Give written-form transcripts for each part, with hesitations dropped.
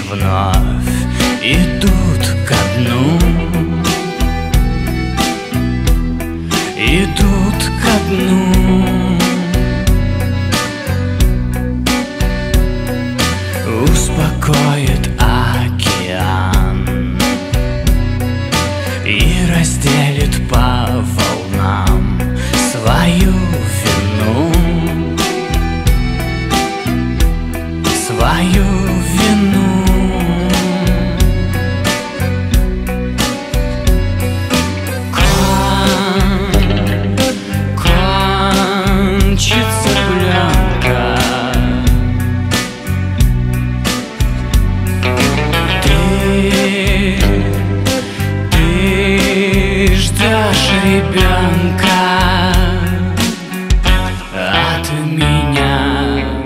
вновь идут ко дну, идут ко дну. Успокоит океан и разделит по волнам свою вину, свою вину. Кончится пленка, ты ждешь ребенка от меня.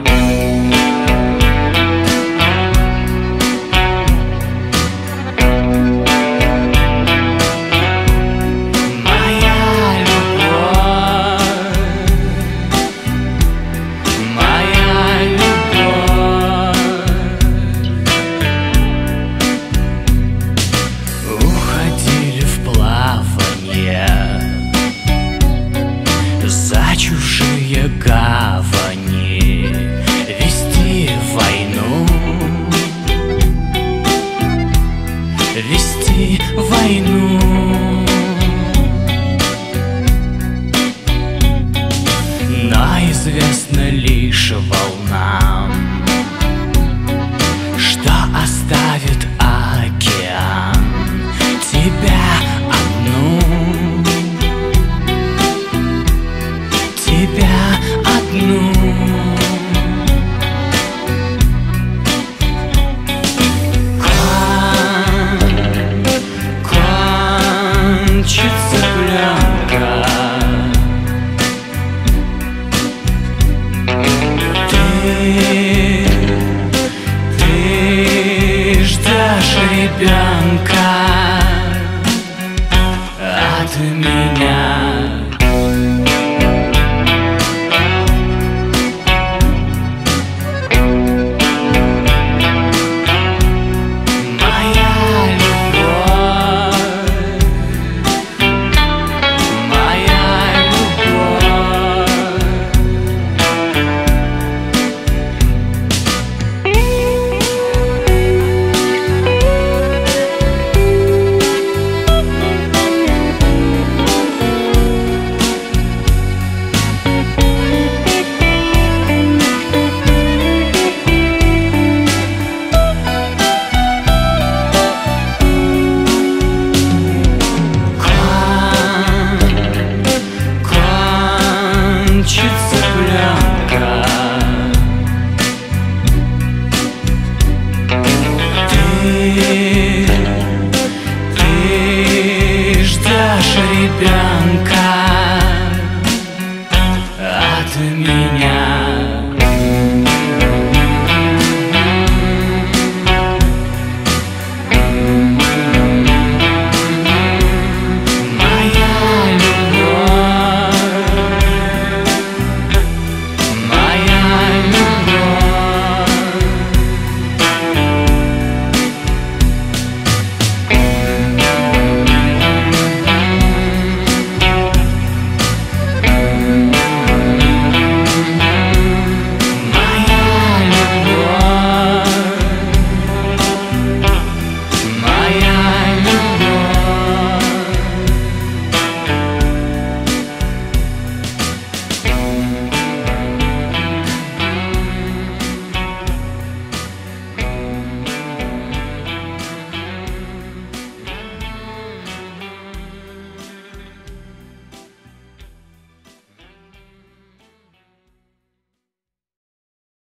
За чужие гавани вести войну, вести войну. Но известно лишь волнам, что оставит океан тебя одну, тебя одну. Кончится пленка, ты ждешь ребенка от меня. Кончится пленка, ты ждешь ребенка